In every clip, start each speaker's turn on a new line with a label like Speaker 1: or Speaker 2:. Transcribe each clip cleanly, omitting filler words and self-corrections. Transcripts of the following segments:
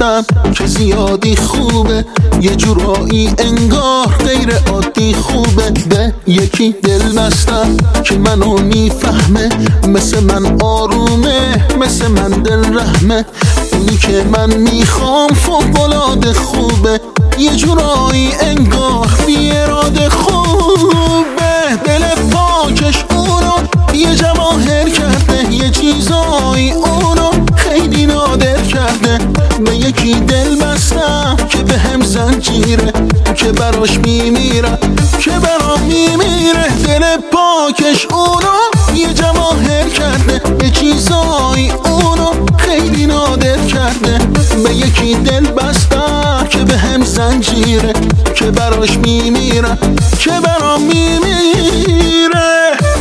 Speaker 1: بستم که زیادی خوبه، یه جورایی انگار غیر عادی خوبه. به یکی دل بستم که منو میفهمه، مثل من آرومه، مثل من دل رحمه. اونی که من میخوام فوق‌العاده خوبه، یه جورایی انگار بی اراده خوبه. دل پاکش اونو یه جواهر کرده، یه چیزایی اونو خیلی نادر کرده. به یکی دل بستم که به هم زنجیره، که براش میمیرم، که برام میمیره. دل پاکش اونو یه جواهر کرده، یه چیزایی اونو خیلی نادر کرده. به یکی دل بستم که به هم زنجیره، که براش میمیرم، که برام میمیره.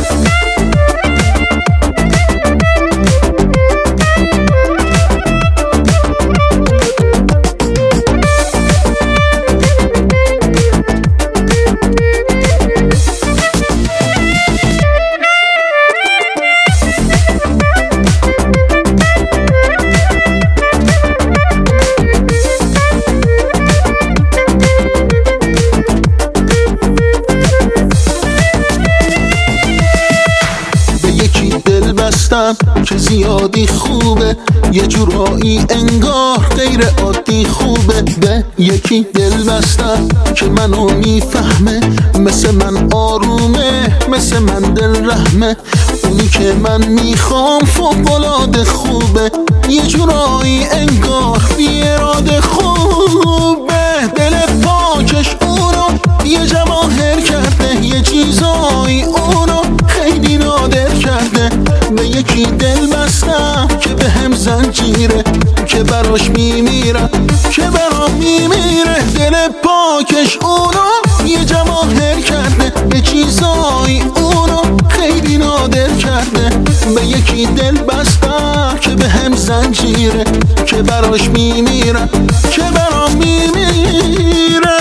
Speaker 1: که زیادی خوبه، یه جورایی انگار غیر عادی خوبه. به یکی دل بستم که منو میفهمه، مثل من آرومه، مثل من دل رحمه. اونی که من میخوام فوق‌العاده خوبه، یه جورایی انگار بی اراده خوبه. دل پاکش اونو یه جواهر کرده، یه چیزایی اونو خیلی نادر کرده. به یکی دل بستم که به هم زنجیره، که براش میمیرم، که برام میمیره. دل پاکش اونو یه جواهر کرده، یه چیزایی اونو خیلی نادر کرده. به یکی دل بستم که به هم زنجیره، که براش میمیرم، که برام میمیره.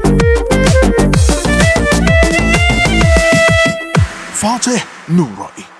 Speaker 2: فاتح نورایی.